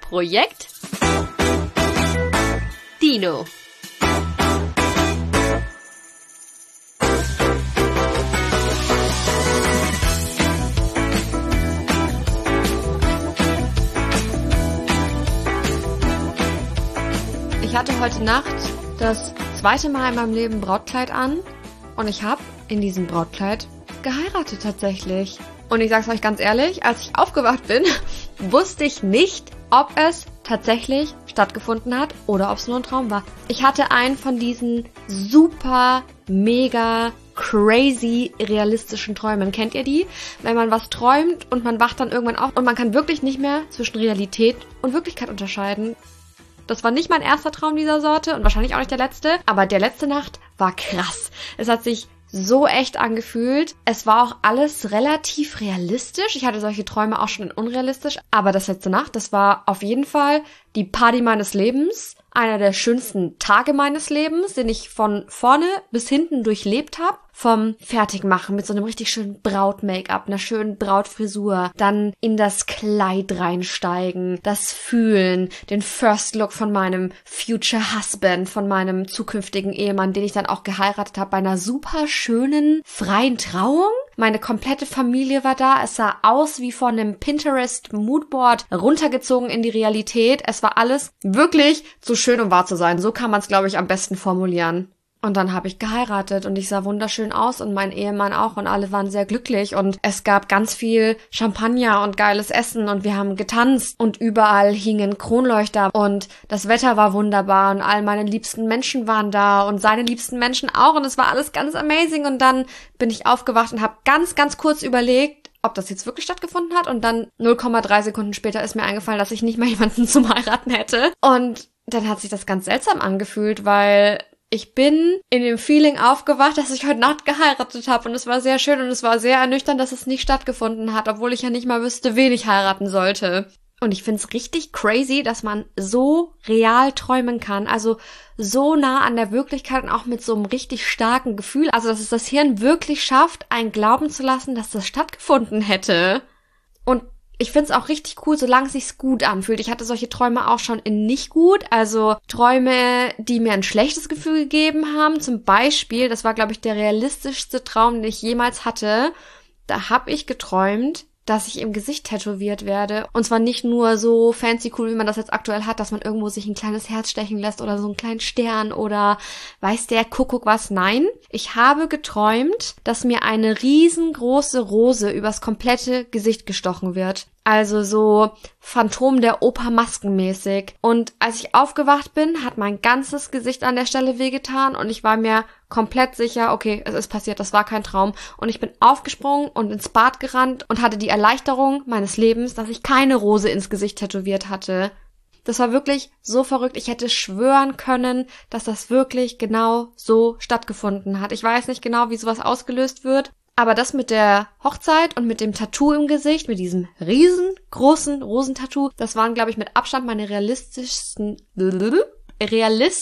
Projekt Dino. Ich hatte heute Nacht das zweite Mal in meinem Leben Brautkleid an und ich habe in diesem Brautkleid geheiratet tatsächlich. Und ich sag's euch ganz ehrlich, als ich aufgewacht bin, wusste ich nicht, ob es tatsächlich stattgefunden hat oder ob es nur ein Traum war. Ich hatte einen von diesen super, mega, crazy, realistischen Träumen. Kennt ihr die? Wenn man was träumt und man wacht dann irgendwann auf und man kann wirklich nicht mehr zwischen Realität und Wirklichkeit unterscheiden. Das war nicht mein erster Traum dieser Sorte und wahrscheinlich auch nicht der letzte, aber der letzte Nacht war krass. Es hat sich so echt angefühlt. Es war auch alles relativ realistisch. Ich hatte solche Träume auch schon in unrealistisch, aber das letzte Nacht, das war auf jeden Fall die Party meines Lebens. Einer der schönsten Tage meines Lebens, den ich von vorne bis hinten durchlebt habe. Vom Fertigmachen mit so einem richtig schönen Braut-Make-up, einer schönen Brautfrisur, dann in das Kleid reinsteigen, das Fühlen, den First Look von meinem Future Husband, von meinem zukünftigen Ehemann, den ich dann auch geheiratet habe, bei einer super schönen, freien Trauung. Meine komplette Familie war da. Es sah aus wie von einem Pinterest-Moodboard runtergezogen in die Realität. Es war alles wirklich zu schön, um wahr zu sein. So kann man es, glaube ich, am besten formulieren. Und dann habe ich geheiratet und ich sah wunderschön aus und mein Ehemann auch und alle waren sehr glücklich und es gab ganz viel Champagner und geiles Essen und wir haben getanzt und überall hingen Kronleuchter und das Wetter war wunderbar und all meine liebsten Menschen waren da und seine liebsten Menschen auch und es war alles ganz amazing und dann bin ich aufgewacht und habe ganz, ganz kurz überlegt, ob das jetzt wirklich stattgefunden hat und dann 0,3 Sekunden später ist mir eingefallen, dass ich nicht mal jemanden zum Heiraten hätte und dann hat sich das ganz seltsam angefühlt, weil ich bin in dem Feeling aufgewacht, dass ich heute Nacht geheiratet habe und es war sehr schön und es war sehr ernüchternd, dass es nicht stattgefunden hat, obwohl ich ja nicht mal wüsste, wen ich heiraten sollte. Und ich find's richtig crazy, dass man so real träumen kann, also so nah an der Wirklichkeit und auch mit so einem richtig starken Gefühl, also dass es das Hirn wirklich schafft, einen glauben zu lassen, dass das stattgefunden hätte. Und ich find's auch richtig cool, solange es sich gut anfühlt. Ich hatte solche Träume auch schon in nicht gut, also Träume, die mir ein schlechtes Gefühl gegeben haben. Zum Beispiel, das war, glaube ich, der realistischste Traum, den ich jemals hatte. Da habe ich geträumt, dass ich im Gesicht tätowiert werde. Und zwar nicht nur so fancy cool, wie man das jetzt aktuell hat, dass man irgendwo sich ein kleines Herz stechen lässt oder so einen kleinen Stern oder weiß der Kuckuck was. Nein, ich habe geträumt, dass mir eine riesengroße Rose übers komplette Gesicht gestochen wird. Also so Phantom der Oper maskenmäßig. Und als ich aufgewacht bin, hat mein ganzes Gesicht an der Stelle wehgetan und ich war mir komplett sicher, okay, es ist passiert, das war kein Traum. Und ich bin aufgesprungen und ins Bad gerannt und hatte die Erleichterung meines Lebens, dass ich keine Rose ins Gesicht tätowiert hatte. Das war wirklich so verrückt. Ich hätte schwören können, dass das wirklich genau so stattgefunden hat. Ich weiß nicht genau, wie sowas ausgelöst wird. Aber das mit der Hochzeit und mit dem Tattoo im Gesicht, mit diesem riesengroßen Rosentattoo, das waren, glaube ich, mit Abstand meine realistischsten, das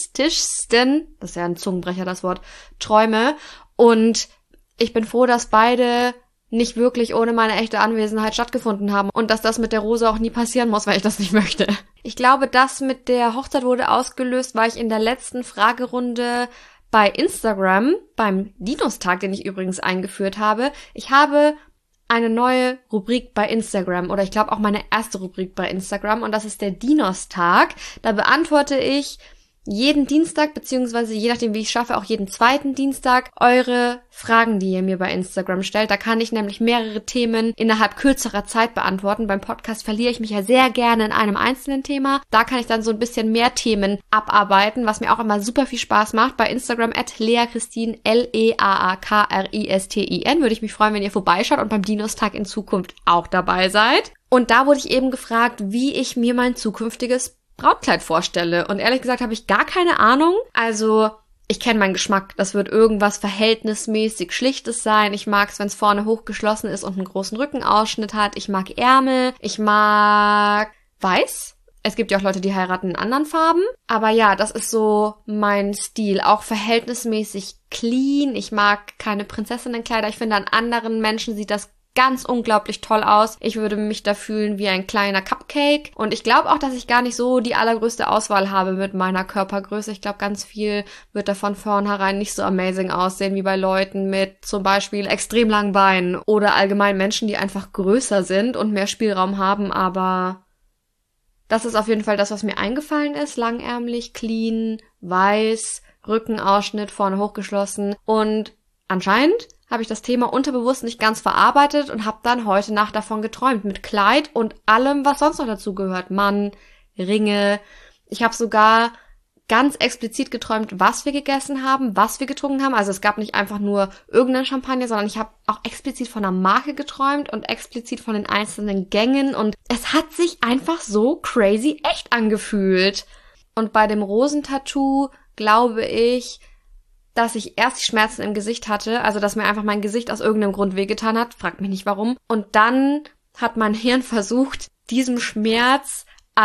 ist ja ein Zungenbrecher, das Wort, Träume. Und ich bin froh, dass beide nicht wirklich ohne meine echte Anwesenheit stattgefunden haben und dass das mit der Rose auch nie passieren muss, weil ich das nicht möchte. Ich glaube, das mit der Hochzeit wurde ausgelöst, weil ich in der letzten Fragerunde bei Instagram, beim Dinos-Tag, den ich übrigens eingeführt habe, ich habe eine neue Rubrik bei Instagram oder ich glaube auch meine erste Rubrik bei Instagram und das ist der Dinos-Tag. Da beantworte ich jeden Dienstag, beziehungsweise je nachdem, wie ich es schaffe, auch jeden zweiten Dienstag eure Fragen, die ihr mir bei Instagram stellt. Da kann ich nämlich mehrere Themen innerhalb kürzerer Zeit beantworten. Beim Podcast verliere ich mich ja sehr gerne in einem einzelnen Thema. Da kann ich dann so ein bisschen mehr Themen abarbeiten, was mir auch immer super viel Spaß macht. Bei Instagram @leakristin, LEAAKRISTIN würde ich mich freuen, wenn ihr vorbeischaut und beim Dinos-Tag in Zukunft auch dabei seid. Und da wurde ich eben gefragt, wie ich mir mein zukünftiges Brautkleid vorstelle. Und ehrlich gesagt habe ich gar keine Ahnung. Also ich kenne meinen Geschmack. Das wird irgendwas verhältnismäßig Schlichtes sein. Ich mag es, wenn es vorne hochgeschlossen ist und einen großen Rückenausschnitt hat. Ich mag Ärmel. Ich mag weiß. Es gibt ja auch Leute, die heiraten in anderen Farben. Aber ja, das ist so mein Stil. Auch verhältnismäßig clean. Ich mag keine Prinzessinnenkleider. Ich finde, an anderen Menschen sieht das ganz unglaublich toll aus. Ich würde mich da fühlen wie ein kleiner Cupcake. Und ich glaube auch, dass ich gar nicht so die allergrößte Auswahl habe mit meiner Körpergröße. Ich glaube, ganz viel wird da von vornherein nicht so amazing aussehen wie bei Leuten mit zum Beispiel extrem langen Beinen oder allgemein Menschen, die einfach größer sind und mehr Spielraum haben. Aber das ist auf jeden Fall das, was mir eingefallen ist. Langärmlich, clean, weiß, Rückenausschnitt, vorne hochgeschlossen. Und anscheinend habe ich das Thema unterbewusst nicht ganz verarbeitet und habe dann heute Nacht davon geträumt. Mit Kleid und allem, was sonst noch dazu gehört. Mann, Ringe. Ich habe sogar ganz explizit geträumt, was wir gegessen haben, was wir getrunken haben. Also es gab nicht einfach nur irgendeinen Champagner, sondern ich habe auch explizit von einer Marke geträumt und explizit von den einzelnen Gängen. Und es hat sich einfach so crazy echt angefühlt. Und bei dem Rosentattoo glaube ich, dass ich erst die Schmerzen im Gesicht hatte, also dass mir einfach mein Gesicht aus irgendeinem Grund wehgetan hat, fragt mich nicht warum. Und dann hat mein Hirn versucht, diesem Schmerz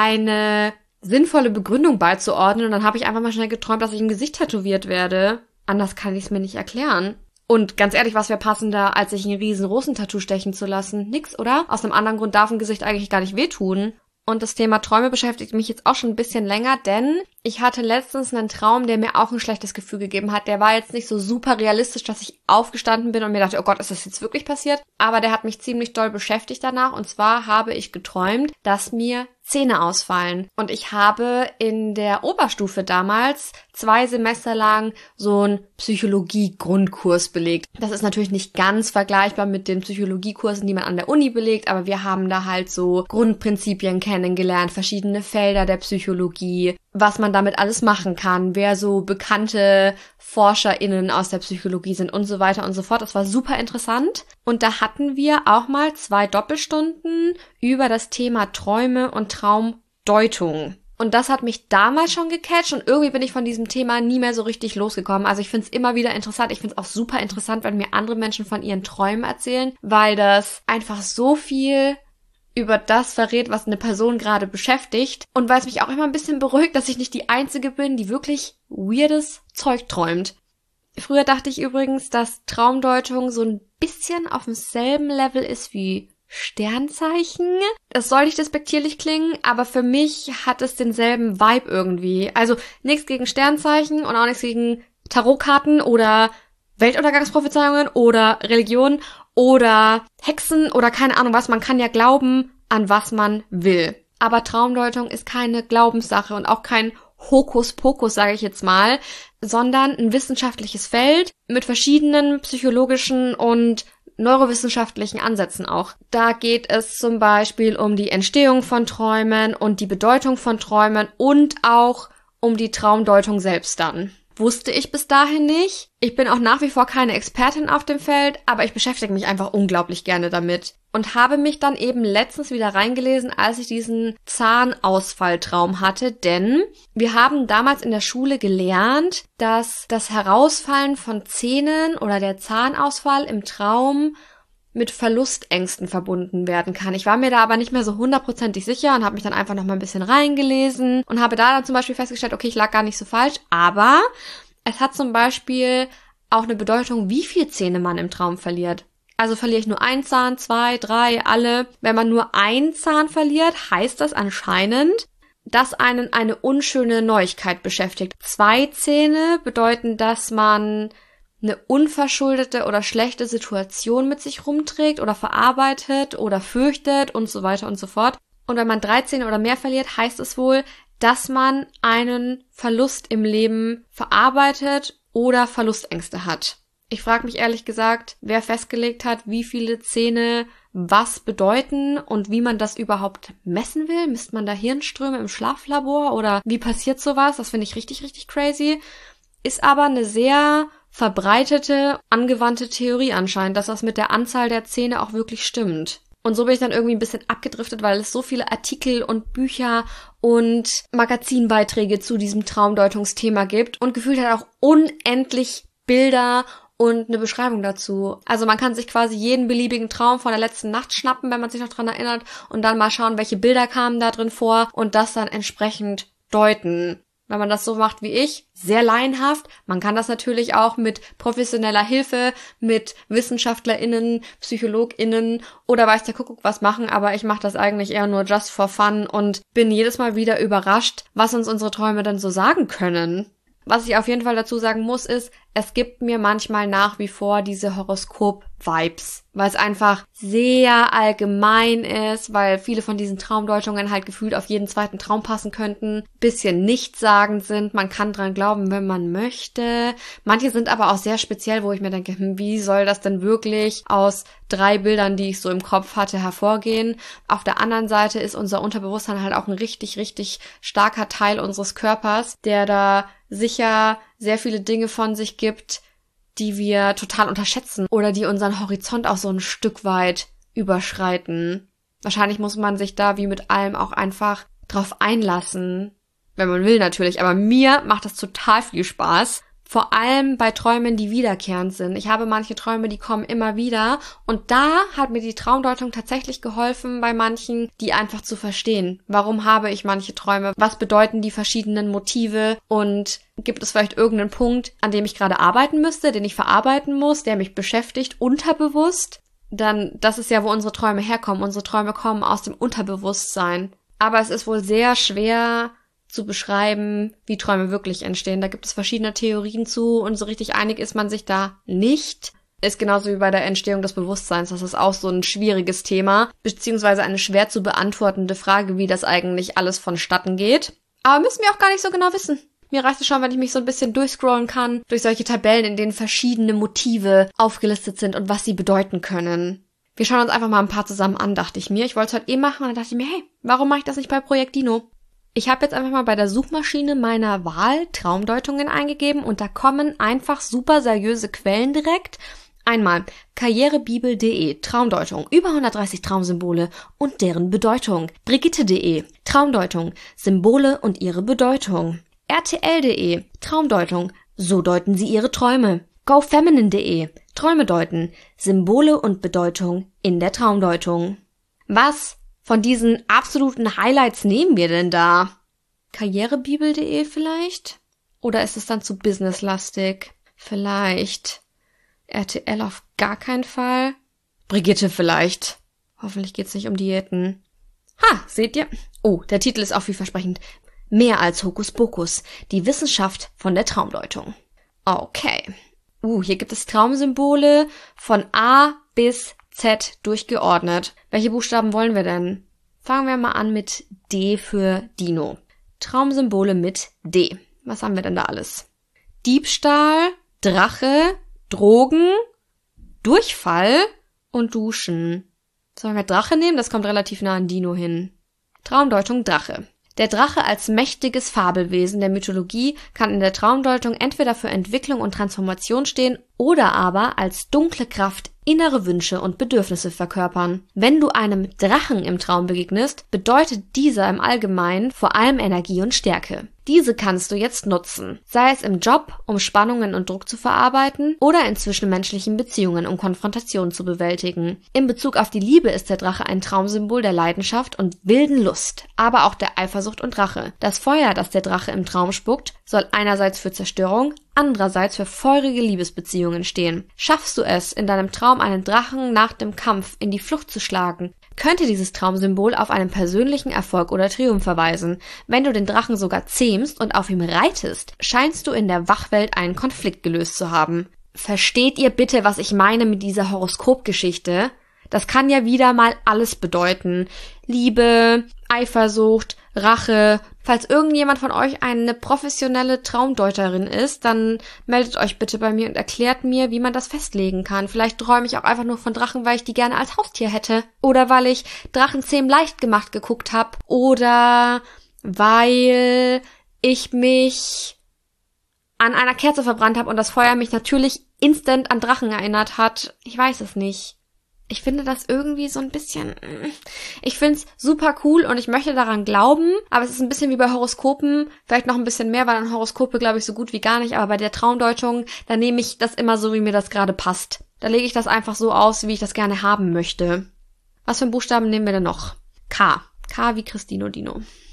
eine sinnvolle Begründung beizuordnen. Und dann habe ich einfach mal schnell geträumt, dass ich im Gesicht tätowiert werde. Anders kann ich es mir nicht erklären. Und ganz ehrlich, was wäre passender, als sich ein riesen Rosentattoo stechen zu lassen? Nix, oder? Aus einem anderen Grund darf ein Gesicht eigentlich gar nicht wehtun. Und das Thema Träume beschäftigt mich jetzt auch schon ein bisschen länger, denn ich hatte letztens einen Traum, der mir auch ein schlechtes Gefühl gegeben hat. Der war jetzt nicht so super realistisch, dass ich aufgestanden bin und mir dachte, oh Gott, ist das jetzt wirklich passiert? Aber der hat mich ziemlich doll beschäftigt danach. Und zwar habe ich geträumt, dass mir Zähne ausfallen. Und ich habe in der Oberstufe damals 2 Semester lang so einen Psychologie-Grundkurs belegt. Das ist natürlich nicht ganz vergleichbar mit den Psychologiekursen, die man an der Uni belegt, aber wir haben da halt so Grundprinzipien kennengelernt, verschiedene Felder der Psychologie, was man damit alles machen kann, wer so bekannte ForscherInnen aus der Psychologie sind und so weiter und so fort. Das war super interessant. Und da hatten wir auch mal 2 Doppelstunden über das Thema Träume und Traumdeutung. Und das hat mich damals schon gecatcht und irgendwie bin ich von diesem Thema nie mehr so richtig losgekommen. Also ich finde es immer wieder interessant. Ich finde es auch super interessant, wenn mir andere Menschen von ihren Träumen erzählen, weil das einfach so viel über das verrät, was eine Person gerade beschäftigt und weil es mich auch immer ein bisschen beruhigt, dass ich nicht die Einzige bin, die wirklich weirdes Zeug träumt. Früher dachte ich übrigens, dass Traumdeutung so ein bisschen auf demselben Level ist wie Sternzeichen. Das soll nicht despektierlich klingen, aber für mich hat es denselben Vibe irgendwie. Also nichts gegen Sternzeichen und auch nichts gegen Tarotkarten oder Weltuntergangsprophezeiungen oder Religion oder Hexen oder keine Ahnung was. Man kann ja glauben, an was man will. Aber Traumdeutung ist keine Glaubenssache und auch kein Hokuspokus, sage ich jetzt mal, sondern ein wissenschaftliches Feld mit verschiedenen psychologischen und neurowissenschaftlichen Ansätzen auch. Da geht es zum Beispiel um die Entstehung von Träumen und die Bedeutung von Träumen und auch um die Traumdeutung selbst dann. Wusste ich bis dahin nicht. Ich bin auch nach wie vor keine Expertin auf dem Feld, aber ich beschäftige mich einfach unglaublich gerne damit. Und habe mich dann eben letztens wieder reingelesen, als ich diesen Zahnausfalltraum hatte, denn wir haben damals in der Schule gelernt, dass das Herausfallen von Zähnen oder der Zahnausfall im Traum mit Verlustängsten verbunden werden kann. Ich war mir da aber nicht mehr so 100% sicher und habe mich dann einfach noch mal ein bisschen reingelesen und habe da dann zum Beispiel festgestellt, okay, ich lag gar nicht so falsch, aber es hat zum Beispiel auch eine Bedeutung, wie viel Zähne man im Traum verliert. Also verliere ich nur 1 Zahn, 2, 3, alle. Wenn man nur 1 Zahn verliert, heißt das anscheinend, dass einen eine unschöne Neuigkeit beschäftigt. 2 Zähne bedeuten, dass man eine unverschuldete oder schlechte Situation mit sich rumträgt oder verarbeitet oder fürchtet und so weiter und so fort. Und wenn man 3 Zähne oder mehr verliert, heißt es wohl, dass man einen Verlust im Leben verarbeitet oder Verlustängste hat. Ich frage mich ehrlich gesagt, wer festgelegt hat, wie viele Zähne was bedeuten und wie man das überhaupt messen will. Misst man da Hirnströme im Schlaflabor oder wie passiert sowas? Das finde ich richtig, richtig crazy. Ist aber eine sehr verbreitete, angewandte Theorie anscheinend, dass das mit der Anzahl der Zähne auch wirklich stimmt. Und so bin ich dann irgendwie ein bisschen abgedriftet, weil es so viele Artikel und Bücher und Magazinbeiträge zu diesem Traumdeutungsthema gibt und gefühlt halt auch unendlich Bilder und eine Beschreibung dazu. Also man kann sich quasi jeden beliebigen Traum von der letzten Nacht schnappen, wenn man sich noch dran erinnert und dann mal schauen, welche Bilder kamen da drin vor und das dann entsprechend deuten. wenn man das so macht wie ich, sehr laienhaft. Man kann das natürlich auch mit professioneller Hilfe, mit WissenschaftlerInnen, PsychologInnen oder weiß der Kuckuck was machen, aber ich mache das eigentlich eher nur just for fun und bin jedes Mal wieder überrascht, was uns unsere Träume denn so sagen können. Was ich auf jeden Fall dazu sagen muss, ist, es gibt mir manchmal nach wie vor diese Horoskop-Vibes, weil es einfach sehr allgemein ist, weil viele von diesen Traumdeutungen halt gefühlt auf jeden zweiten Traum passen könnten, bisschen nichtssagend sind, man kann dran glauben, wenn man möchte. Manche sind aber auch sehr speziell, wo ich mir denke, wie soll das denn wirklich aus 3 Bildern, die ich so im Kopf hatte, hervorgehen? Auf der anderen Seite ist unser Unterbewusstsein halt auch ein richtig, richtig starker Teil unseres Körpers, der da sicher sehr viele Dinge von sich gibt, die wir total unterschätzen oder die unseren Horizont auch so ein Stück weit überschreiten. Wahrscheinlich muss man sich da wie mit allem auch einfach drauf einlassen, wenn man will natürlich, aber mir macht das total viel Spaß. Vor allem bei Träumen, die wiederkehrend sind. Ich habe manche Träume, die kommen immer wieder. Und da hat mir die Traumdeutung tatsächlich geholfen, bei manchen, die einfach zu verstehen. Warum habe ich manche Träume? Was bedeuten die verschiedenen Motive? Und gibt es vielleicht irgendeinen Punkt, an dem ich gerade arbeiten müsste, den ich verarbeiten muss, der mich beschäftigt, unterbewusst? Dann, das ist ja, wo unsere Träume herkommen. Unsere Träume kommen aus dem Unterbewusstsein. Aber es ist wohl sehr schwer zu beschreiben, wie Träume wirklich entstehen. Da gibt es verschiedene Theorien zu und so richtig einig ist man sich da nicht. Ist genauso wie bei der Entstehung des Bewusstseins. Das ist auch so ein schwieriges Thema, beziehungsweise eine schwer zu beantwortende Frage, wie das eigentlich alles vonstatten geht. Aber müssen wir auch gar nicht so genau wissen. Mir reicht es schon, wenn ich mich so ein bisschen durchscrollen kann, durch solche Tabellen, in denen verschiedene Motive aufgelistet sind und was sie bedeuten können. Wir schauen uns einfach mal ein paar zusammen an, dachte ich mir. Ich wollte es heute machen und dann dachte ich mir, hey, warum mache ich das nicht bei Projekt Dino? Ich habe jetzt einfach mal bei der Suchmaschine meiner Wahl Traumdeutungen eingegeben und da kommen einfach super seriöse Quellen direkt. Einmal karrierebibel.de, Traumdeutung, über 130 Traumsymbole und deren Bedeutung. Brigitte.de, Traumdeutung, Symbole und ihre Bedeutung. RTL.de, Traumdeutung, so deuten sie ihre Träume. GoFeminine.de, Träume deuten, Symbole und Bedeutung in der Traumdeutung. Was von diesen absoluten Highlights nehmen wir denn da? Karrierebibel.de vielleicht? Oder ist es dann zu businesslastig? Vielleicht. RTL auf gar keinen Fall. Brigitte vielleicht. Hoffentlich geht's nicht um Diäten. Ha, seht ihr? Oh, der Titel ist auch vielversprechend. Mehr als Hokuspokus. Die Wissenschaft von der Traumdeutung. Okay. Hier gibt es Traumsymbole von A bis Z durchgeordnet. Welche Buchstaben wollen wir denn? Fangen wir mal an mit D für Dino. Traumsymbole mit D. Was haben wir denn da alles? Diebstahl, Drache, Drogen, Durchfall und Duschen. Sollen wir Drache nehmen? Das kommt relativ nah an Dino hin. Traumdeutung Drache. Der Drache als mächtiges Fabelwesen der Mythologie kann in der Traumdeutung entweder für Entwicklung und Transformation stehen oder aber als dunkle Kraft innere Wünsche und Bedürfnisse verkörpern. Wenn du einem Drachen im Traum begegnest, bedeutet dieser im Allgemeinen vor allem Energie und Stärke. Diese kannst du jetzt nutzen, sei es im Job, um Spannungen und Druck zu verarbeiten, oder in zwischenmenschlichen Beziehungen, um Konfrontationen zu bewältigen. In Bezug auf die Liebe ist der Drache ein Traumsymbol der Leidenschaft und wilden Lust, aber auch der Eifersucht und Rache. Das Feuer, das der Drache im Traum spuckt, soll einerseits für Zerstörung, andererseits für feurige Liebesbeziehungen stehen. Schaffst du es, in deinem Traum einen Drachen nach dem Kampf in die Flucht zu schlagen, könnte dieses Traumsymbol auf einen persönlichen Erfolg oder Triumph verweisen. Wenn du den Drachen sogar zähmst und auf ihm reitest, scheinst du in der Wachwelt einen Konflikt gelöst zu haben. Versteht ihr bitte, was ich meine mit dieser Horoskopgeschichte? Das kann ja wieder mal alles bedeuten. Liebe, Eifersucht, Rache. Falls irgendjemand von euch eine professionelle Traumdeuterin ist, dann meldet euch bitte bei mir und erklärt mir, wie man das festlegen kann. Vielleicht träume ich auch einfach nur von Drachen, weil ich die gerne als Haustier hätte. Oder weil ich Drachenzähmen leicht gemacht geguckt habe. Oder weil ich mich an einer Kerze verbrannt habe und das Feuer mich natürlich instant an Drachen erinnert hat. Ich weiß es nicht. Ich finde das irgendwie so ein bisschen, ich finde es super cool und ich möchte daran glauben, aber es ist ein bisschen wie bei Horoskopen, vielleicht noch ein bisschen mehr, weil an Horoskope glaube ich so gut wie gar nicht, aber bei der Traumdeutung, da nehme ich das immer so, wie mir das gerade passt. Da lege ich das einfach so aus, wie ich das gerne haben möchte. Was für einen Buchstaben nehmen wir denn noch? K. K wie Christino Dino.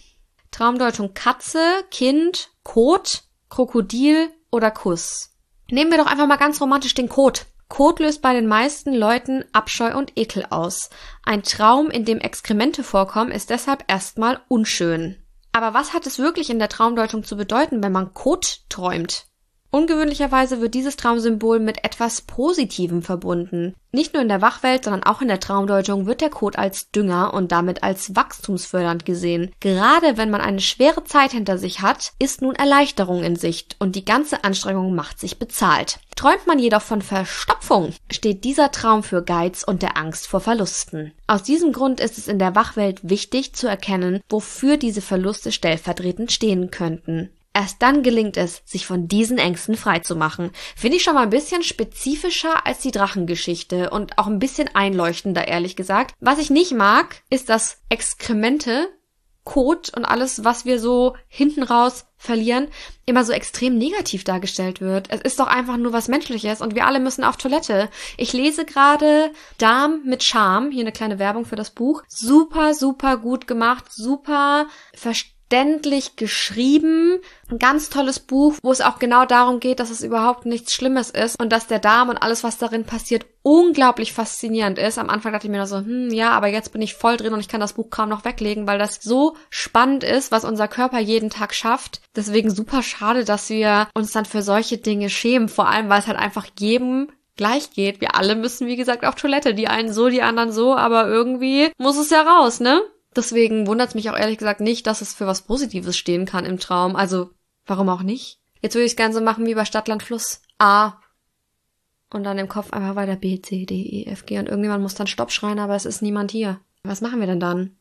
Traumdeutung Katze, Kind, Kot, Krokodil oder Kuss. Nehmen wir doch einfach mal ganz romantisch den Kot. Kot löst bei den meisten Leuten Abscheu und Ekel aus. Ein Traum, in dem Exkremente vorkommen, ist deshalb erstmal unschön. Aber was hat es wirklich in der Traumdeutung zu bedeuten, wenn man Kot träumt? Ungewöhnlicherweise wird dieses Traumsymbol mit etwas Positivem verbunden. Nicht nur in der Wachwelt, sondern auch in der Traumdeutung wird der Kot als Dünger und damit als wachstumsfördernd gesehen. Gerade wenn man eine schwere Zeit hinter sich hat, ist nun Erleichterung in Sicht und die ganze Anstrengung macht sich bezahlt. Träumt man jedoch von Verstopfung, steht dieser Traum für Geiz und der Angst vor Verlusten. Aus diesem Grund ist es in der Wachwelt wichtig zu erkennen, wofür diese Verluste stellvertretend stehen könnten. Erst dann gelingt es, sich von diesen Ängsten freizumachen. Finde ich schon mal ein bisschen spezifischer als die Drachengeschichte und auch ein bisschen einleuchtender, ehrlich gesagt. Was ich nicht mag, ist, dass Exkremente, Kot und alles, was wir so hinten raus verlieren, immer so extrem negativ dargestellt wird. Es ist doch einfach nur was Menschliches und wir alle müssen auf Toilette. Ich lese gerade Darm mit Charme, hier eine kleine Werbung für das Buch. Super, super gut gemacht, super verständlich geschrieben. Ein ganz tolles Buch, wo es auch genau darum geht, dass es überhaupt nichts Schlimmes ist und dass der Darm und alles, was darin passiert, unglaublich faszinierend ist. Am Anfang dachte ich mir noch so, ja, aber jetzt bin ich voll drin und ich kann das Buch kaum noch weglegen, weil das so spannend ist, was unser Körper jeden Tag schafft. Deswegen super schade, dass wir uns dann für solche Dinge schämen, vor allem, weil es halt einfach jedem gleich geht. Wir alle müssen, wie gesagt, auf Toilette. Die einen so, die anderen so, aber irgendwie muss es ja raus, ne? Deswegen wundert es mich auch ehrlich gesagt nicht, dass es für was Positives stehen kann im Traum. Also, warum auch nicht? Jetzt würde ich es gerne so machen wie bei Stadt, Land, Fluss. A. Und dann im Kopf einfach weiter B, C, D, E, F, G. Und irgendjemand muss dann Stopp schreien, aber es ist niemand hier. Was machen wir denn dann?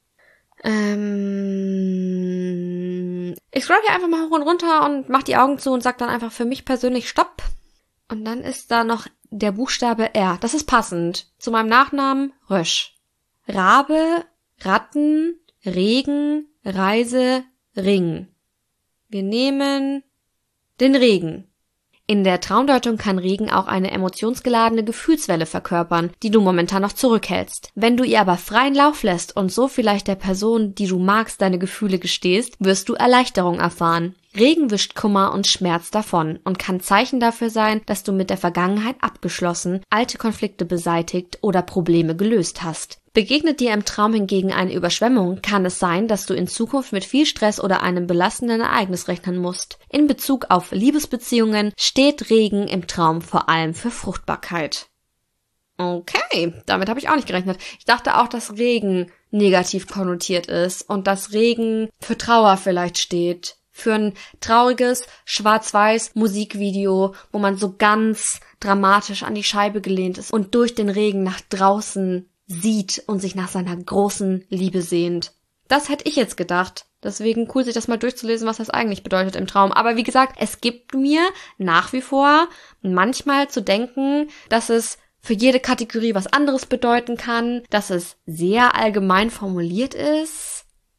Ich scroll hier einfach mal hoch und runter und mach die Augen zu und sag dann einfach für mich persönlich Stopp. Und dann ist da noch der Buchstabe R. Das ist passend zu meinem Nachnamen Rösch. Rabe, Ratten, Regen, Reise, Ring. Wir nehmen den Regen. In der Traumdeutung kann Regen auch eine emotionsgeladene Gefühlswelle verkörpern, die du momentan noch zurückhältst. Wenn du ihr aber freien Lauf lässt und so vielleicht der Person, die du magst, deine Gefühle gestehst, wirst du Erleichterung erfahren. Regen wischt Kummer und Schmerz davon und kann Zeichen dafür sein, dass du mit der Vergangenheit abgeschlossen, alte Konflikte beseitigt oder Probleme gelöst hast. Begegnet dir im Traum hingegen eine Überschwemmung, kann es sein, dass du in Zukunft mit viel Stress oder einem belastenden Ereignis rechnen musst. In Bezug auf Liebesbeziehungen steht Regen im Traum vor allem für Fruchtbarkeit. Okay, damit habe ich auch nicht gerechnet. Ich dachte auch, dass Regen negativ konnotiert ist und dass Regen für Trauer vielleicht steht. Für ein trauriges Schwarz-Weiß Musikvideo, wo man so ganz dramatisch an die Scheibe gelehnt ist und durch den Regen nach draußen sieht und sich nach seiner großen Liebe sehnt. Das hätte ich jetzt gedacht. Deswegen cool, sich das mal durchzulesen, was das eigentlich bedeutet im Traum. Aber wie gesagt, es gibt mir nach wie vor manchmal zu denken, dass es für jede Kategorie was anderes bedeuten kann, dass es sehr allgemein formuliert ist.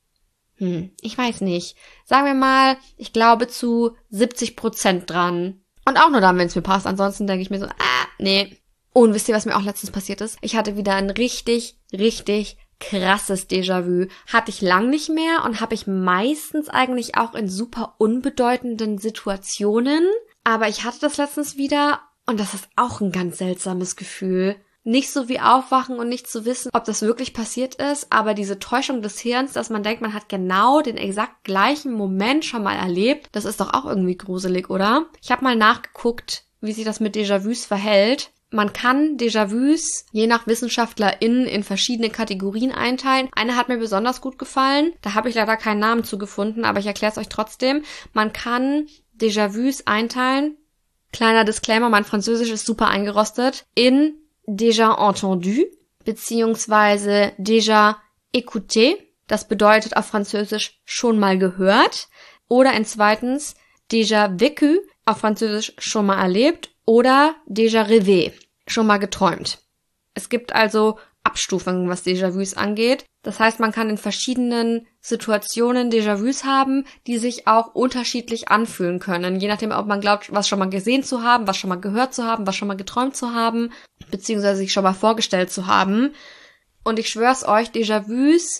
Ich weiß nicht. Sagen wir mal, ich glaube zu 70% dran. Und auch nur dann, wenn es mir passt. Ansonsten denke ich mir so, nee. Und wisst ihr, was mir auch letztens passiert ist? Ich hatte wieder ein richtig, richtig krasses Déjà-vu. Hatte ich lang nicht mehr und habe ich meistens eigentlich auch in super unbedeutenden Situationen. Aber ich hatte das letztens wieder und das ist auch ein ganz seltsames Gefühl. Nicht so wie aufwachen und nicht zu wissen, ob das wirklich passiert ist, aber diese Täuschung des Hirns, dass man denkt, man hat genau den exakt gleichen Moment schon mal erlebt, das ist doch auch irgendwie gruselig, oder? Ich habe mal nachgeguckt, wie sich das mit Déjà-vus verhält. Man kann Déjà-vus je nach WissenschaftlerInnen in verschiedene Kategorien einteilen. Eine hat mir besonders gut gefallen. Da habe ich leider keinen Namen zu gefunden, aber ich erkläre es euch trotzdem. Man kann Déjà-vus einteilen. Kleiner Disclaimer, mein Französisch ist super eingerostet. In déjà entendu beziehungsweise déjà écouté. Das bedeutet auf Französisch schon mal gehört. Oder in zweitens déjà vécu, auf Französisch schon mal erlebt. Oder déjà rêvé, schon mal geträumt. Es gibt also Abstufungen, was Déjà-vus angeht. Das heißt, man kann in verschiedenen Situationen Déjà-vus haben, die sich auch unterschiedlich anfühlen können. Je nachdem, ob man glaubt, was schon mal gesehen zu haben, was schon mal gehört zu haben, was schon mal geträumt zu haben, beziehungsweise sich schon mal vorgestellt zu haben. Und ich schwör's euch, Déjà-vus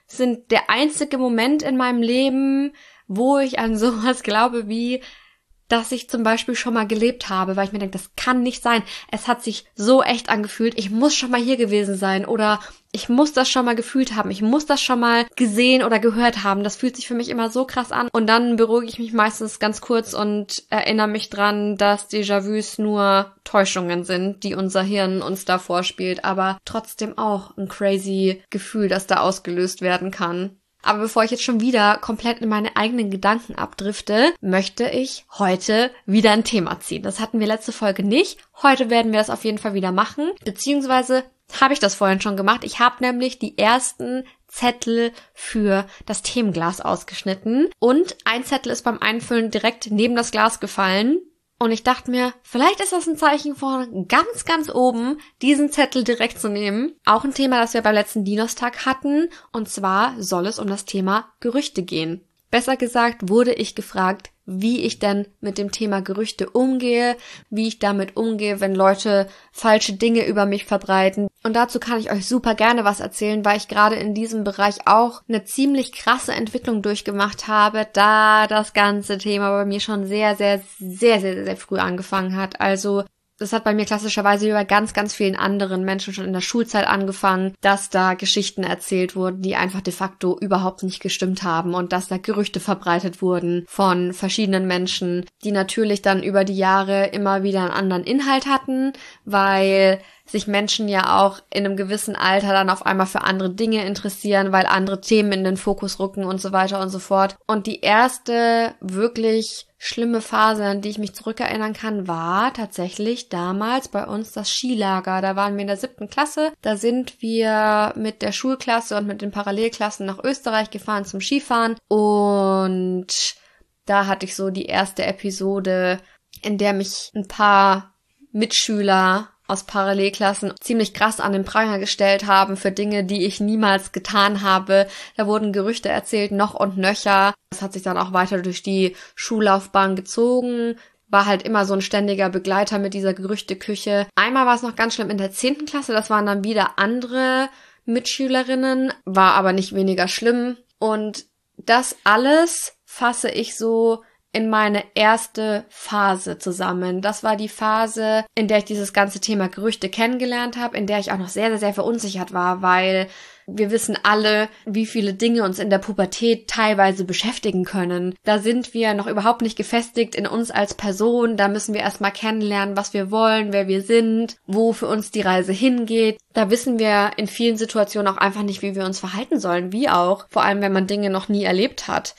sind der einzige Moment in meinem Leben, wo ich an sowas glaube wie, dass ich zum Beispiel schon mal gelebt habe, weil ich mir denke, das kann nicht sein. Es hat sich so echt angefühlt, ich muss schon mal hier gewesen sein oder ich muss das schon mal gefühlt haben, ich muss das schon mal gesehen oder gehört haben. Das fühlt sich für mich immer so krass an. Und dann beruhige ich mich meistens ganz kurz und erinnere mich dran, dass Déjà-vus nur Täuschungen sind, die unser Hirn uns da vorspielt, aber trotzdem auch ein crazy Gefühl, das da ausgelöst werden kann. Aber bevor ich jetzt schon wieder komplett in meine eigenen Gedanken abdrifte, möchte ich heute wieder ein Thema ziehen. Das hatten wir letzte Folge nicht. Heute werden wir das auf jeden Fall wieder machen. Beziehungsweise habe ich das vorhin schon gemacht. Ich habe nämlich die ersten Zettel für das Themenglas ausgeschnitten. Und ein Zettel ist beim Einfüllen direkt neben das Glas gefallen. Und ich dachte mir, vielleicht ist das ein Zeichen von ganz, ganz oben, diesen Zettel direkt zu nehmen. Auch ein Thema, das wir beim letzten Dinostag hatten. Und zwar soll es um das Thema Gerüchte gehen. Besser gesagt wurde ich gefragt, wie ich denn mit dem Thema Gerüchte umgehe, wie ich damit umgehe, wenn Leute falsche Dinge über mich verbreiten. Und dazu kann ich euch super gerne was erzählen, weil ich gerade in diesem Bereich auch eine ziemlich krasse Entwicklung durchgemacht habe, da das ganze Thema bei mir schon sehr, sehr, sehr, sehr, sehr früh angefangen hat. Also das hat bei mir klassischerweise wie bei ganz, ganz vielen anderen Menschen schon in der Schulzeit angefangen, dass da Geschichten erzählt wurden, die einfach de facto überhaupt nicht gestimmt haben und dass da Gerüchte verbreitet wurden von verschiedenen Menschen, die natürlich dann über die Jahre immer wieder einen anderen Inhalt hatten, weil sich Menschen ja auch in einem gewissen Alter dann auf einmal für andere Dinge interessieren, weil andere Themen in den Fokus rücken und so weiter und so fort. Und die erste wirklich schlimme Phase, an die ich mich zurückerinnern kann, war tatsächlich damals bei uns das Skilager. Da waren wir in der 7. Klasse. Da sind wir mit der Schulklasse und mit den Parallelklassen nach Österreich gefahren zum Skifahren. Und da hatte ich so die erste Episode, in der mich ein paar Mitschüler aus Parallelklassen ziemlich krass an den Pranger gestellt haben für Dinge, die ich niemals getan habe. Da wurden Gerüchte erzählt, noch und nöcher. Das hat sich dann auch weiter durch die Schullaufbahn gezogen. War halt immer so ein ständiger Begleiter mit dieser Gerüchteküche. Einmal war es noch ganz schlimm in der 10. Klasse. Das waren dann wieder andere Mitschülerinnen. War aber nicht weniger schlimm. Und das alles fasse ich so in meine erste Phase zusammen. Das war die Phase, in der ich dieses ganze Thema Gerüchte kennengelernt habe, in der ich auch noch sehr, sehr, sehr verunsichert war, weil wir wissen alle, wie viele Dinge uns in der Pubertät teilweise beschäftigen können. Da sind wir noch überhaupt nicht gefestigt in uns als Person. Da müssen wir erstmal kennenlernen, was wir wollen, wer wir sind, wo für uns die Reise hingeht. Da wissen wir in vielen Situationen auch einfach nicht, wie wir uns verhalten sollen, wie auch, vor allem wenn man Dinge noch nie erlebt hat.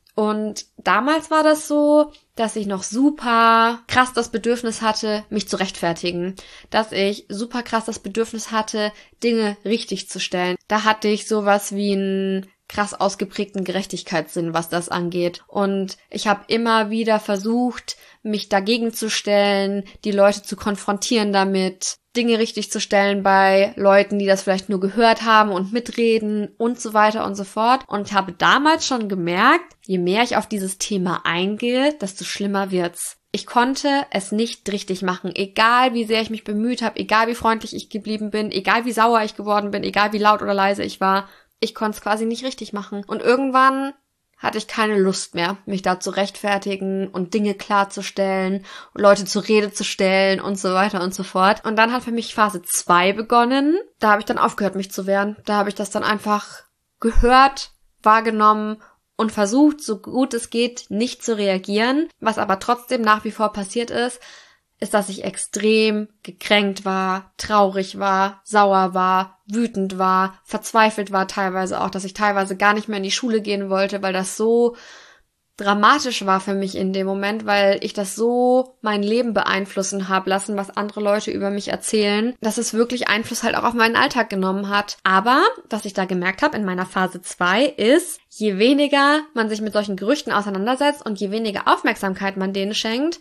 Und damals war das so, dass ich noch super krass das Bedürfnis hatte, mich zu rechtfertigen. Dass ich super krass das Bedürfnis hatte, Dinge richtig zu stellen. Da hatte ich sowas wie einen krass ausgeprägten Gerechtigkeitssinn, was das angeht. Und ich habe immer wieder versucht, mich dagegen zu stellen, die Leute zu konfrontieren damit, Dinge richtig zu stellen bei Leuten, die das vielleicht nur gehört haben und mitreden und so weiter und so fort. Und ich habe damals schon gemerkt, je mehr ich auf dieses Thema eingehe, desto schlimmer wird's. Ich konnte es nicht richtig machen, egal wie sehr ich mich bemüht habe, egal wie freundlich ich geblieben bin, egal wie sauer ich geworden bin, egal wie laut oder leise ich war. Ich konnte es quasi nicht richtig machen. Und irgendwann hatte ich keine Lust mehr, mich da zu rechtfertigen und Dinge klarzustellen, Leute zur Rede zu stellen und so weiter und so fort. Und dann hat für mich Phase 2 begonnen. Da habe ich dann aufgehört, mich zu wehren. Da habe ich das dann einfach gehört, wahrgenommen und versucht, so gut es geht, nicht zu reagieren. Was aber trotzdem nach wie vor passiert ist, dass ich extrem gekränkt war, traurig war, sauer war, wütend war, verzweifelt war teilweise auch, dass ich teilweise gar nicht mehr in die Schule gehen wollte, weil das so dramatisch war für mich in dem Moment, weil ich das so mein Leben beeinflussen habe lassen, was andere Leute über mich erzählen, dass es wirklich Einfluss halt auch auf meinen Alltag genommen hat. Aber was ich da gemerkt habe in meiner Phase 2 ist, je weniger man sich mit solchen Gerüchten auseinandersetzt und je weniger Aufmerksamkeit man denen schenkt,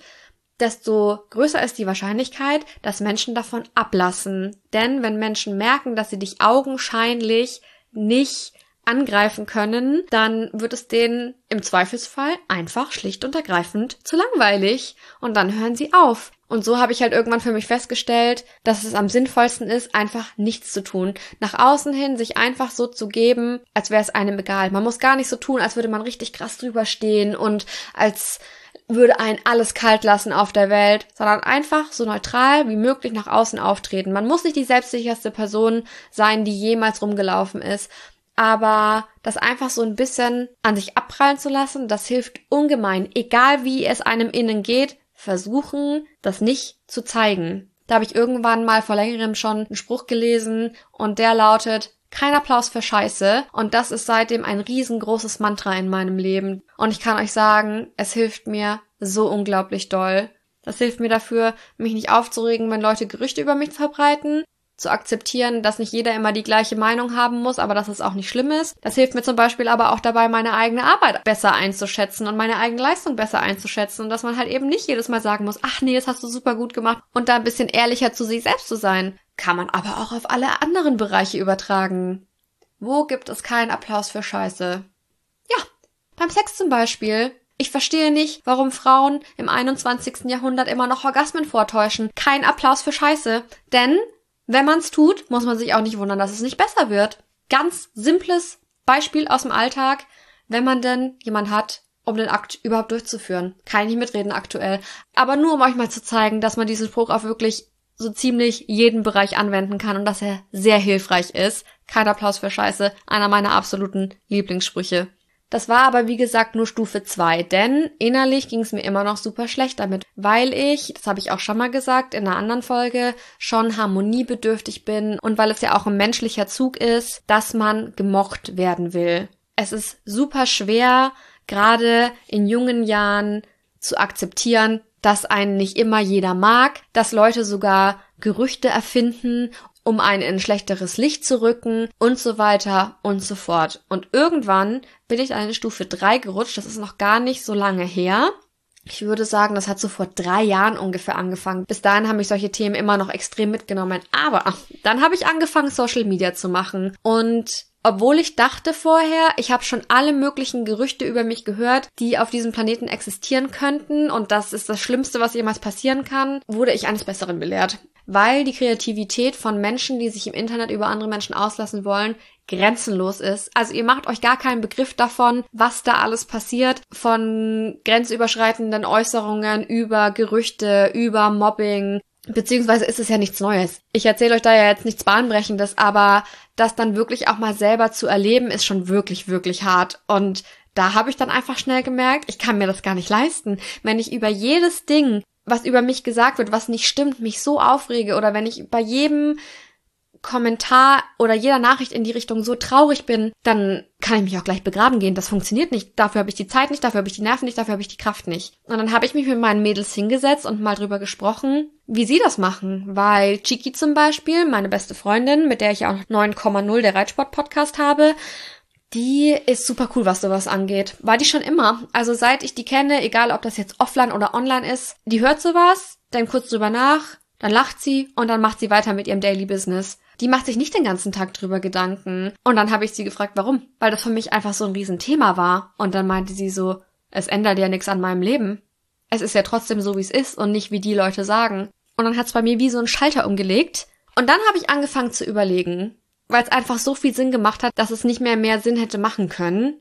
desto größer ist die Wahrscheinlichkeit, dass Menschen davon ablassen. Denn wenn Menschen merken, dass sie dich augenscheinlich nicht angreifen können, dann wird es denen im Zweifelsfall einfach schlicht und ergreifend zu langweilig und dann hören sie auf. Und so habe ich halt irgendwann für mich festgestellt, dass es am sinnvollsten ist, einfach nichts zu tun. Nach außen hin sich einfach so zu geben, als wäre es einem egal. Man muss gar nicht so tun, als würde man richtig krass drüber stehen und als würde einen alles kalt lassen auf der Welt, sondern einfach so neutral wie möglich nach außen auftreten. Man muss nicht die selbstsicherste Person sein, die jemals rumgelaufen ist, aber das einfach so ein bisschen an sich abprallen zu lassen, das hilft ungemein. Egal wie es einem innen geht, versuchen, das nicht zu zeigen. Da habe ich irgendwann mal vor längerem schon einen Spruch gelesen und der lautet: Kein Applaus für Scheiße. Und das ist seitdem ein riesengroßes Mantra in meinem Leben. Und ich kann euch sagen, es hilft mir so unglaublich doll. Das hilft mir dafür, mich nicht aufzuregen, wenn Leute Gerüchte über mich verbreiten, zu akzeptieren, dass nicht jeder immer die gleiche Meinung haben muss, aber dass es auch nicht schlimm ist. Das hilft mir zum Beispiel aber auch dabei, meine eigene Arbeit besser einzuschätzen und meine eigene Leistung besser einzuschätzen und dass man halt eben nicht jedes Mal sagen muss, ach nee, das hast du super gut gemacht, und da ein bisschen ehrlicher zu sich selbst zu sein. Kann man aber auch auf alle anderen Bereiche übertragen. Wo gibt es keinen Applaus für Scheiße? Ja, beim Sex zum Beispiel. Ich verstehe nicht, warum Frauen im 21. Jahrhundert immer noch Orgasmen vortäuschen. Kein Applaus für Scheiße. Denn wenn man es tut, muss man sich auch nicht wundern, dass es nicht besser wird. Ganz simples Beispiel aus dem Alltag, wenn man denn jemand hat, um den Akt überhaupt durchzuführen. Kann ich nicht mitreden aktuell. Aber nur, um euch mal zu zeigen, dass man diesen Spruch auf wirklich so ziemlich jeden Bereich anwenden kann und dass er sehr hilfreich ist. Kein Applaus für Scheiße, einer meiner absoluten Lieblingssprüche. Das war aber, wie gesagt, nur Stufe 2, denn innerlich ging es mir immer noch super schlecht damit, weil ich, das habe ich auch schon mal gesagt in einer anderen Folge, schon harmoniebedürftig bin und weil es ja auch ein menschlicher Zug ist, dass man gemocht werden will. Es ist super schwer, gerade in jungen Jahren zu akzeptieren, dass einen nicht immer jeder mag, dass Leute sogar Gerüchte erfinden, um einen in ein schlechteres Licht zu rücken und so weiter und so fort. Und irgendwann bin ich dann in Stufe 3 gerutscht, das ist noch gar nicht so lange her. Ich würde sagen, das hat so vor 3 Jahren ungefähr angefangen. Bis dahin haben mich solche Themen immer noch extrem mitgenommen. Aber dann habe ich angefangen, Social Media zu machen. Und obwohl ich dachte vorher, ich habe schon alle möglichen Gerüchte über mich gehört, die auf diesem Planeten existieren könnten und das ist das Schlimmste, was jemals passieren kann, wurde ich eines Besseren belehrt. Weil die Kreativität von Menschen, die sich im Internet über andere Menschen auslassen wollen, grenzenlos ist. Also ihr macht euch gar keinen Begriff davon, was da alles passiert, von grenzüberschreitenden Äußerungen über Gerüchte, über Mobbing. Beziehungsweise ist es ja nichts Neues. Ich erzähle euch da ja jetzt nichts Bahnbrechendes, aber das dann wirklich auch mal selber zu erleben, ist schon wirklich, wirklich hart. Und da habe ich dann einfach schnell gemerkt, ich kann mir das gar nicht leisten. Wenn ich über jedes Ding, was über mich gesagt wird, was nicht stimmt, mich so aufrege, oder wenn ich bei jedem Kommentar oder jeder Nachricht in die Richtung so traurig bin, dann kann ich mich auch gleich begraben gehen. Das funktioniert nicht. Dafür habe ich die Zeit nicht, dafür habe ich die Nerven nicht, dafür habe ich die Kraft nicht. Und dann habe ich mich mit meinen Mädels hingesetzt und mal drüber gesprochen, wie sie das machen. Weil Chiki zum Beispiel, meine beste Freundin, mit der ich ja auch 9,0 der Reitsport-Podcast habe, die ist super cool, was sowas angeht. War die schon immer. Also seit ich die kenne, egal ob das jetzt offline oder online ist, die hört sowas, denkt kurz drüber nach, dann lacht sie und dann macht sie weiter mit ihrem Daily Business. Die macht sich nicht den ganzen Tag drüber Gedanken. Und dann habe ich sie gefragt, warum? Weil das für mich einfach so ein Riesenthema war. Und dann meinte sie so, es ändert ja nichts an meinem Leben. Es ist ja trotzdem so, wie es ist und nicht, wie die Leute sagen. Und dann hat es bei mir wie so einen Schalter umgelegt. Und dann habe ich angefangen zu überlegen, weil es einfach so viel Sinn gemacht hat, dass es nicht mehr Sinn hätte machen können.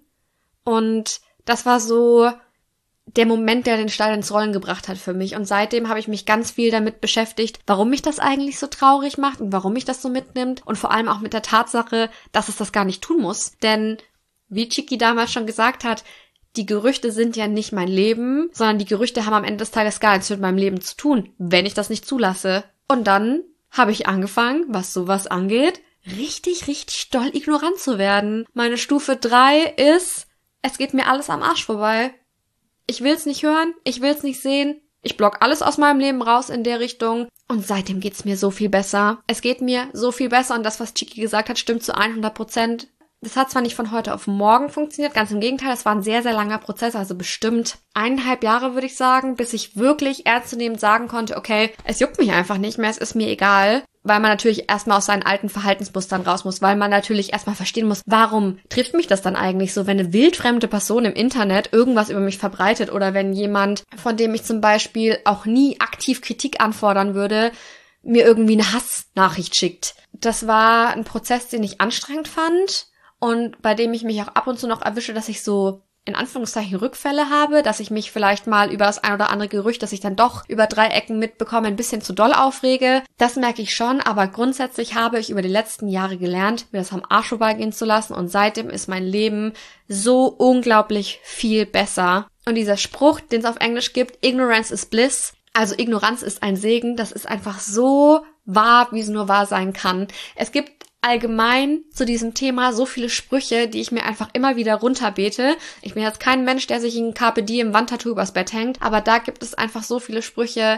Und das war so der Moment, der den Stein ins Rollen gebracht hat für mich. Und seitdem habe ich mich ganz viel damit beschäftigt, warum mich das eigentlich so traurig macht und warum mich das so mitnimmt. Und vor allem auch mit der Tatsache, dass es das gar nicht tun muss. Denn, wie Chiki damals schon gesagt hat, die Gerüchte sind ja nicht mein Leben, sondern die Gerüchte haben am Ende des Tages gar nichts mit meinem Leben zu tun, wenn ich das nicht zulasse. Und dann habe ich angefangen, was sowas angeht, richtig doll ignorant zu werden. Meine Stufe 3 ist, es geht mir alles am Arsch vorbei. Ich will's nicht hören, ich will's nicht sehen. Ich block alles aus meinem Leben raus in der Richtung. Und seitdem geht's mir so viel besser. Es geht mir so viel besser und das, was Chiki gesagt hat, stimmt zu 100%. Das hat zwar nicht von heute auf morgen funktioniert, ganz im Gegenteil, das war ein sehr, sehr langer Prozess, also bestimmt 1,5 Jahre, würde ich sagen, bis ich wirklich ernstzunehmend sagen konnte, okay, es juckt mich einfach nicht mehr, es ist mir egal, weil man natürlich erstmal aus seinen alten Verhaltensmustern raus muss, weil man natürlich erstmal verstehen muss, warum trifft mich das dann eigentlich so, wenn eine wildfremde Person im Internet irgendwas über mich verbreitet oder wenn jemand, von dem ich zum Beispiel auch nie aktiv Kritik anfordern würde, mir irgendwie eine Hassnachricht schickt. Das war ein Prozess, den ich anstrengend fand und bei dem ich mich auch ab und zu noch erwische, dass ich so in Anführungszeichen Rückfälle habe, dass ich mich vielleicht mal über das ein oder andere Gerücht, das ich dann doch über 3 Ecken mitbekomme, ein bisschen zu doll aufrege. Das merke ich schon, aber grundsätzlich habe ich über die letzten Jahre gelernt, mir das am Arsch vorbeigehen zu lassen und seitdem ist mein Leben so unglaublich viel besser. Und dieser Spruch, den es auf Englisch gibt, Ignorance is bliss, also Ignoranz ist ein Segen, das ist einfach so wahr, wie es nur wahr sein kann. Es gibt allgemein zu diesem Thema so viele Sprüche, die ich mir einfach immer wieder runterbete. Ich bin jetzt kein Mensch, der sich ein Carpe Diem Wandtattoo übers Bett hängt, aber da gibt es einfach so viele Sprüche,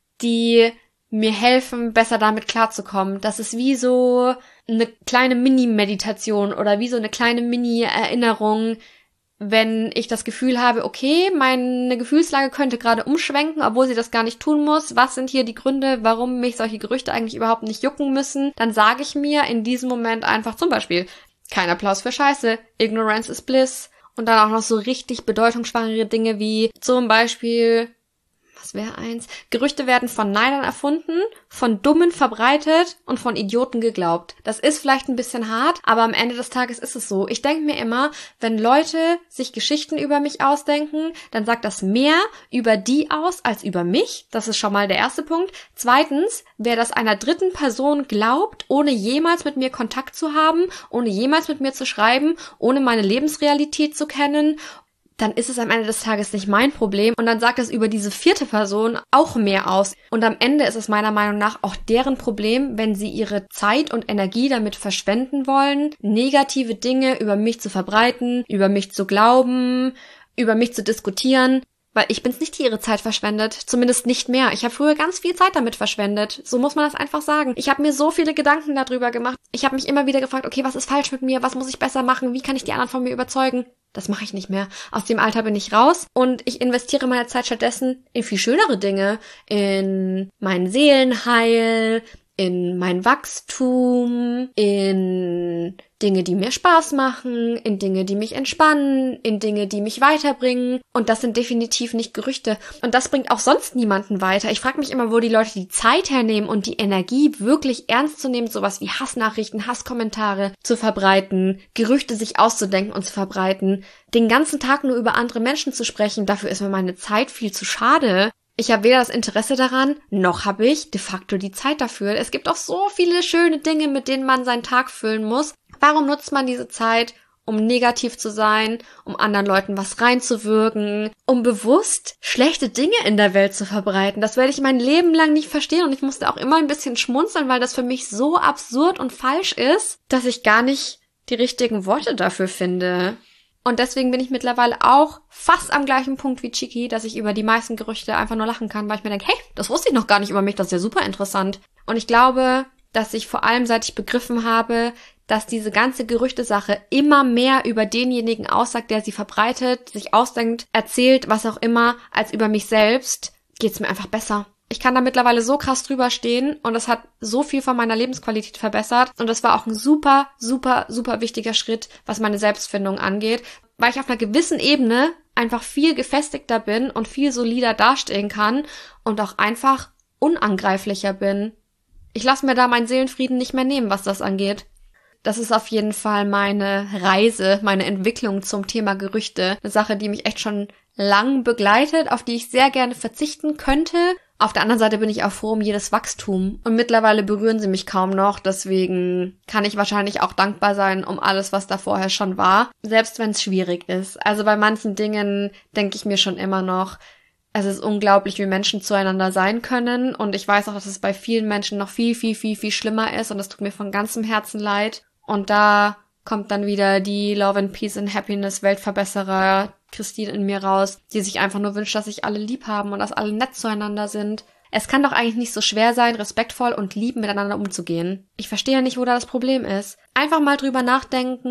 die mir helfen, besser damit klarzukommen. Das ist wie so eine kleine Mini-Meditation oder wie so eine kleine Mini-Erinnerung, wenn ich das Gefühl habe, okay, meine Gefühlslage könnte gerade umschwenken, obwohl sie das gar nicht tun muss. Was sind hier die Gründe, warum mich solche Gerüchte eigentlich überhaupt nicht jucken müssen? Dann sage ich mir in diesem Moment einfach zum Beispiel, kein Applaus für Scheiße, Ignorance is bliss. Und dann auch noch so richtig bedeutungsschwangere Dinge wie zum Beispiel, was wäre eins? Gerüchte werden von Neidern erfunden, von Dummen verbreitet und von Idioten geglaubt. Das ist vielleicht ein bisschen hart, aber am Ende des Tages ist es so. Ich denke mir immer, wenn Leute sich Geschichten über mich ausdenken, dann sagt das mehr über die aus als über mich. Das ist schon mal der erste Punkt. Zweitens, wer das einer dritten Person glaubt, ohne jemals mit mir Kontakt zu haben, ohne jemals mit mir zu schreiben, ohne meine Lebensrealität zu kennen, dann ist es am Ende des Tages nicht mein Problem und dann sagt es über diese 4. Person auch mehr aus. Und am Ende ist es meiner Meinung nach auch deren Problem, wenn sie ihre Zeit und Energie damit verschwenden wollen, negative Dinge über mich zu verbreiten, über mich zu glauben, über mich zu diskutieren. Weil ich bin's nicht, die ihre Zeit verschwendet. Zumindest nicht mehr. Ich habe früher ganz viel Zeit damit verschwendet. So muss man das einfach sagen. Ich habe mir so viele Gedanken darüber gemacht. Ich habe mich immer wieder gefragt, okay, was ist falsch mit mir? Was muss ich besser machen? Wie kann ich die anderen von mir überzeugen? Das mache ich nicht mehr. Aus dem Alter bin ich raus und ich investiere meine Zeit stattdessen in viel schönere Dinge. In mein Seelenheil, in mein Wachstum, in Dinge, die mir Spaß machen, in Dinge, die mich entspannen, in Dinge, die mich weiterbringen. Und das sind definitiv nicht Gerüchte. Und das bringt auch sonst niemanden weiter. Ich frage mich immer, wo die Leute die Zeit hernehmen und die Energie wirklich ernst zu nehmen, sowas wie Hassnachrichten, Hasskommentare zu verbreiten, Gerüchte sich auszudenken und zu verbreiten, den ganzen Tag nur über andere Menschen zu sprechen. Dafür ist mir meine Zeit viel zu schade. Ich habe weder das Interesse daran, noch habe ich de facto die Zeit dafür. Es gibt auch so viele schöne Dinge, mit denen man seinen Tag füllen muss. Warum nutzt man diese Zeit, um negativ zu sein, um anderen Leuten was reinzuwirken, um bewusst schlechte Dinge in der Welt zu verbreiten? Das werde ich mein Leben lang nicht verstehen und ich musste auch immer ein bisschen schmunzeln, weil das für mich so absurd und falsch ist, dass ich gar nicht die richtigen Worte dafür finde. Und deswegen bin ich mittlerweile auch fast am gleichen Punkt wie Chiki, dass ich über die meisten Gerüchte einfach nur lachen kann, weil ich mir denke, hey, das wusste ich noch gar nicht über mich, das ist ja super interessant. Und ich glaube, dass ich vor allem, seit ich begriffen habe, dass diese ganze Gerüchtesache immer mehr über denjenigen aussagt, der sie verbreitet, sich ausdenkt, erzählt, was auch immer, als über mich selbst, geht's mir einfach besser. Ich kann da mittlerweile so krass drüber stehen und das hat so viel von meiner Lebensqualität verbessert und das war auch ein super, super, super wichtiger Schritt, was meine Selbstfindung angeht, weil ich auf einer gewissen Ebene einfach viel gefestigter bin und viel solider dastehen kann und auch einfach unangreiflicher bin. Ich lasse mir da meinen Seelenfrieden nicht mehr nehmen, was das angeht. Das ist auf jeden Fall meine Reise, meine Entwicklung zum Thema Gerüchte. Eine Sache, die mich echt schon lang begleitet, auf die ich sehr gerne verzichten könnte. Auf der anderen Seite bin ich auch froh um jedes Wachstum. Und mittlerweile berühren sie mich kaum noch, deswegen kann ich wahrscheinlich auch dankbar sein um alles, was da vorher schon war. Selbst wenn es schwierig ist. Also bei manchen Dingen denke ich mir schon immer noch, es ist unglaublich, wie Menschen zueinander sein können. Und ich weiß auch, dass es bei vielen Menschen noch viel, viel, viel, viel schlimmer ist. Und das tut mir von ganzem Herzen leid. Und da kommt dann wieder die Love and Peace and Happiness Weltverbesserer Christine in mir raus, die sich einfach nur wünscht, dass sich alle lieb haben und dass alle nett zueinander sind. Es kann doch eigentlich nicht so schwer sein, respektvoll und lieb miteinander umzugehen. Ich verstehe ja nicht, wo da das Problem ist. Einfach mal drüber nachdenken,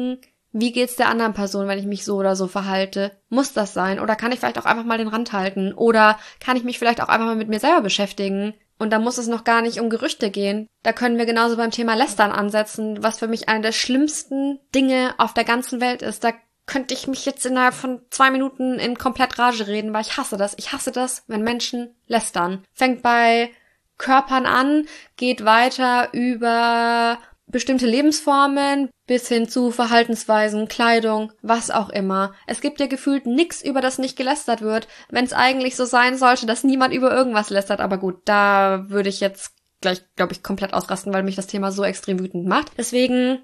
Wie geht's der anderen Person, wenn ich mich so oder so verhalte? Muss das sein? Oder kann ich vielleicht auch einfach mal den Rand halten? Oder kann ich mich vielleicht auch einfach mal mit mir selber beschäftigen? Und da muss es noch gar nicht um Gerüchte gehen. Da können wir genauso beim Thema Lästern ansetzen, was für mich eine der schlimmsten Dinge auf der ganzen Welt ist. Da könnte ich mich jetzt innerhalb von 2 Minuten in komplett Rage reden, weil ich hasse das. Ich hasse das, wenn Menschen lästern. Fängt bei Körpern an, geht weiter über bestimmte Lebensformen bis hin zu Verhaltensweisen, Kleidung, was auch immer. Es gibt ja gefühlt nix, über das nicht gelästert wird, wenn es eigentlich so sein sollte, dass niemand über irgendwas lästert. Aber gut, da würde ich jetzt gleich, glaube ich, komplett ausrasten, weil mich das Thema so extrem wütend macht. Deswegen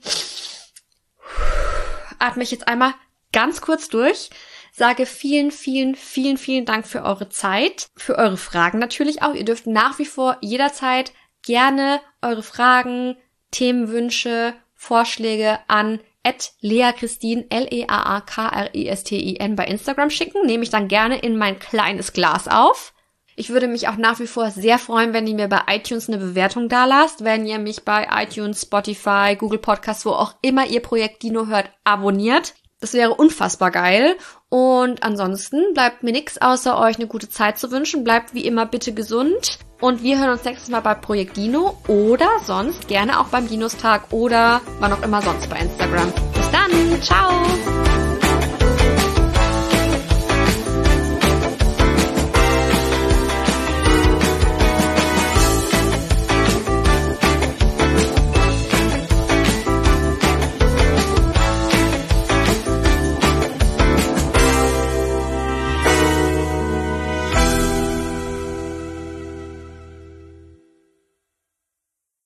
atme ich jetzt einmal ganz kurz durch, sage vielen, vielen, vielen, vielen Dank für eure Zeit, für eure Fragen natürlich auch. Ihr dürft nach wie vor jederzeit gerne eure Fragen, Themenwünsche, Vorschläge an @leakristin, LEAAKRISTIN bei Instagram schicken. Nehme ich dann gerne in mein kleines Glas auf. Ich würde mich auch nach wie vor sehr freuen, wenn ihr mir bei iTunes eine Bewertung dalasst, wenn ihr mich bei iTunes, Spotify, Google Podcasts, wo auch immer ihr Projekt Dino hört, abonniert. Das wäre unfassbar geil. Und ansonsten bleibt mir nichts, außer euch eine gute Zeit zu wünschen. Bleibt wie immer bitte gesund. Und wir hören uns nächstes Mal bei Projekt Dino oder sonst gerne auch beim Dinostag oder wann auch immer sonst bei Instagram. Bis dann. Ciao.